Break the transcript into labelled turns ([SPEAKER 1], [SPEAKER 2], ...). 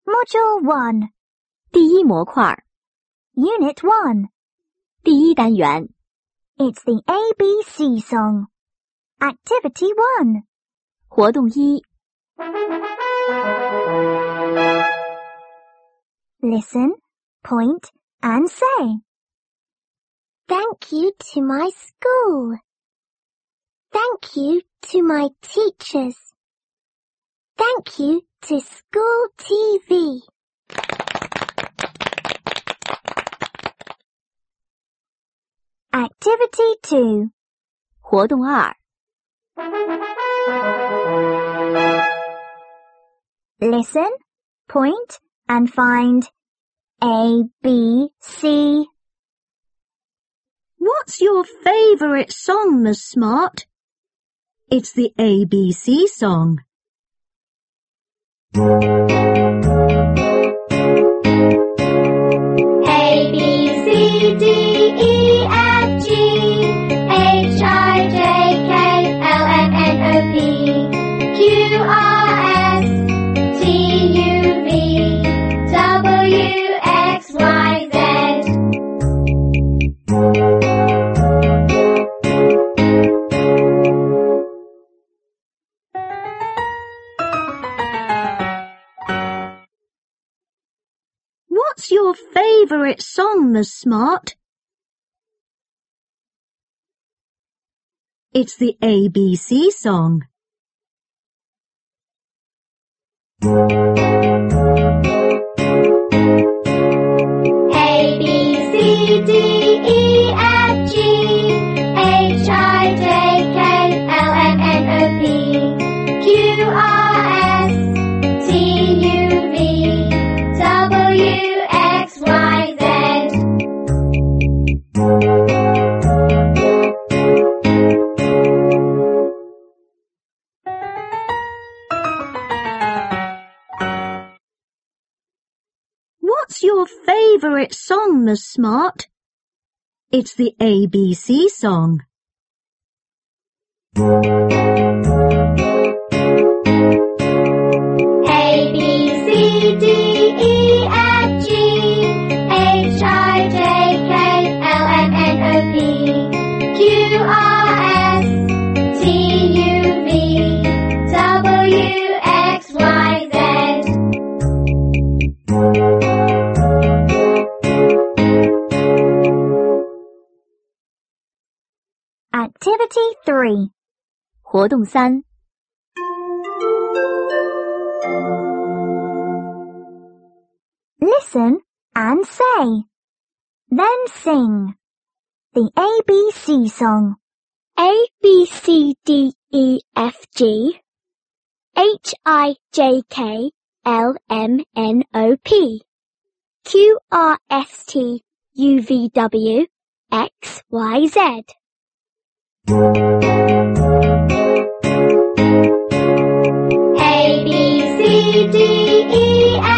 [SPEAKER 1] Module 1.
[SPEAKER 2] 第一模块
[SPEAKER 1] Unit 1.
[SPEAKER 2] 第一单元
[SPEAKER 1] It's the ABC song. Activity 1.
[SPEAKER 2] 活动一
[SPEAKER 1] Listen, point, and say. Thank you to my school. Thank you to my teachers. Thank you to school TV. Activity 2.
[SPEAKER 2] 活动二
[SPEAKER 1] Listen, point, and find A, B, C.
[SPEAKER 3] What's your favourite song, Miss Smart? It's the ABC song.
[SPEAKER 1] A, B, C, D, E, F, G, H, I, J, K, L, M, N, O, P, Q, R, S, T, U, V, W, X, Y, Z.
[SPEAKER 3] What's your favourite song, Miss Smart? It's the ABC song.
[SPEAKER 1] A, B, C, D, E, F, G, H, I, J, K, L, M, N, O, P, Q, R, S, T, U, V, W, X, Y, Z.
[SPEAKER 3] What's your favourite song, Miss Smart? It's the ABC song.
[SPEAKER 1] A, B, C, D, E, F, G, H, I, J, K, L, M, N, O, P, Q, R, S, T, U, V, W, X, Y, Z. Activity 3.
[SPEAKER 2] 活动三
[SPEAKER 1] Listen and say. Then sing. The ABC song. A, B, C, D, E, F, G, H, I, J, K, L, M, N, O, P, Q, R, S, T, U, V, W, X, Y, Z. A, B, C, D, E,